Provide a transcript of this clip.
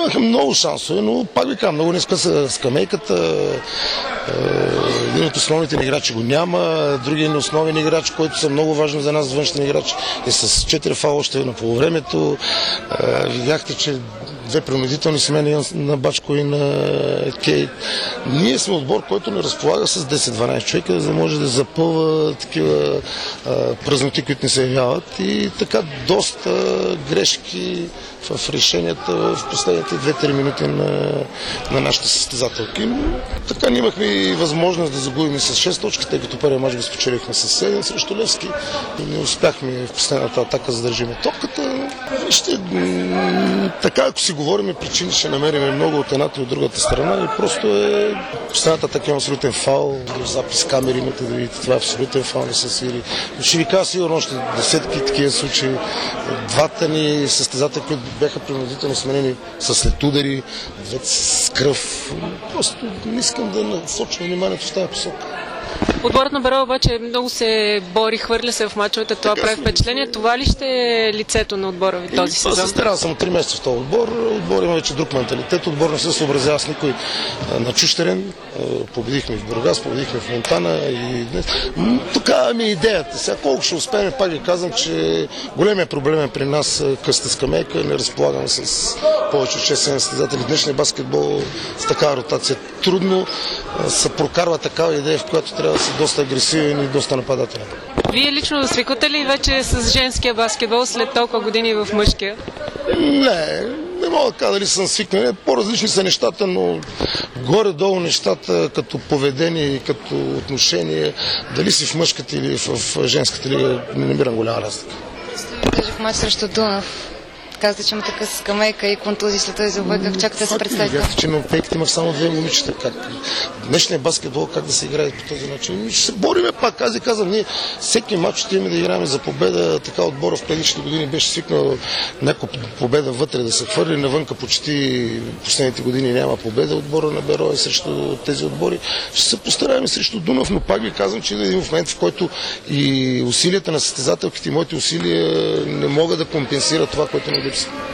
имаха много шансове, но пак ви казвам, много ниска са скамейката. Един от основните ни играчи го няма, другият основен играч, който са много важни за нас, външни играч, е с 4 фала още на полувремето. Видяхте, че две принудителни смени на Бачко и на Кейт. Ние сме отбор, който не разполага с 10-12 човека, за да може да запълва такива празноти, които не се явяват. И така доста грешки в решенията в последните 2-3 минути на нашите състезателки. Така ние имахме и възможност да загубим с 6 точки, тъй като първият мач го спечелихме с 7 срещу Левски и не успяхме в последната атака да задържим топката. Така, ако си говорим причини, ще намерим много от едната и от другата страна и просто е последната атака е абсолютен фаул, запис камери имате да видите, това е абсолютен фаул, не се свири. Ще ви кажа сигурно още десетки такива случаи. Двата ни състезатели, които бяха принудително сменени с след удари, с кръв. Просто не искам да насочвам вниманието в тази посока. Отборът на Берое обаче много се бори, хвърля се в мачовете, това прави впечатление. Това ли ще е лицето на отбора ви този сезон? Старал съм 3 месеца в този отбор. Отбор има вече друг менталитет. Отбор не се съобразява с никой на чужд терен. Победихме в Бургас, победихме в Монтана и днес. Така ми е идеята. Сега колко ще успеем, пак ви казвам, че големия проблем е при нас къста скамейка. Не разполагаме с повече от 6-7 състезатели. Днешния баскетбол с такава ротация трудно се прокарва такава идея, в която трябва да са доста агресивен и доста нападателен. Вие лично свиквате ли вече с женския баскетбол след толкова години в мъжкия? Не мога да кажа дали съм свикнал. По-различни са нещата, но горе-долу нещата като поведение и като отношение, дали си в мъжката или в женската лига, не намирам голяма разлика. В мач срещу Дунав. Казвате, че има така скамейка и контузии след този забой. Как чакате да се представите? Казвате, че на пейките има само 2 момичета. Днешния баскетбол как да се играе по този начин? Ще се бориме пак. Аз ви казвам, ние всеки мач ще имаме да играем за победа. Така отбора в предишните години беше свикнал някаква победа вътре да се хвърли. Навънка почти последните години няма победа отбора на Берое срещу тези отбори. Ще се постараем срещу Дунав, но пак ви казвам, че един момент, в който и усилията на състезателките и моите усилия не могат да компенсират това, което не липсва.